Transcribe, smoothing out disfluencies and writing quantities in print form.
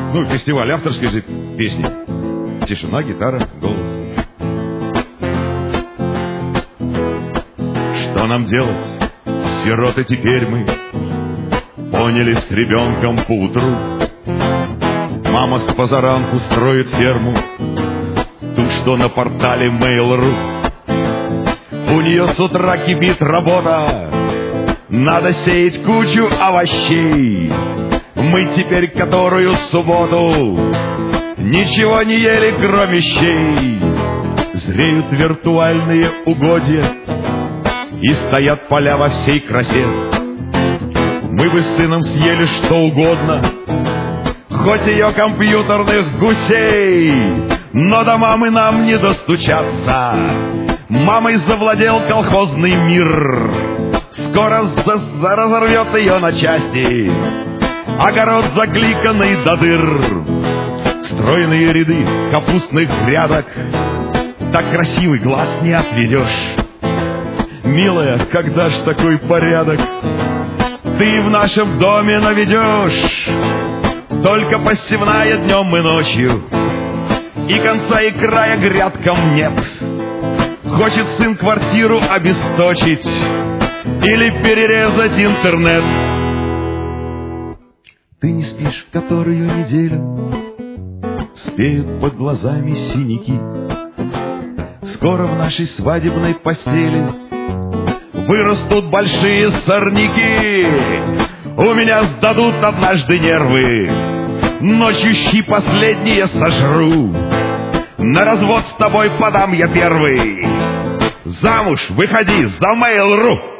Ну, фестиваль авторской же песни. Тишина, гитара, голос. Что нам делать, сироты, теперь мы поняли с ребенком поутру. Мама с позаранку строит ферму, ту, что на портале Mail.ru. У нее с утра кипит работа, надо сеять кучу овощей. Мы теперь которую субботу ничего не ели, кроме щей. Зреют виртуальные угодья и стоят поля во всей красе. Мы бы с сыном съели что угодно, хоть ее компьютерных гусей, но до мамы нам не достучаться. Мамой завладел колхозный мир, скоро разорвет ее на части. Огород закликанный до дыр, стройные ряды капустных грядок, так красивый глаз не отведешь. Милая, когда ж такой порядок ты в нашем доме наведешь? Только посевная днем и ночью, и конца и края грядкам нет. Хочет сын квартиру обесточить или перерезать интернет. Ты не спишь которую неделю, спеют под глазами синяки. Скоро в нашей свадебной постели вырастут большие сорняки. У меня сдадут однажды нервы, ночью щи последние сожру. На развод с тобой подам я первый, замуж выходи за Mail.ru.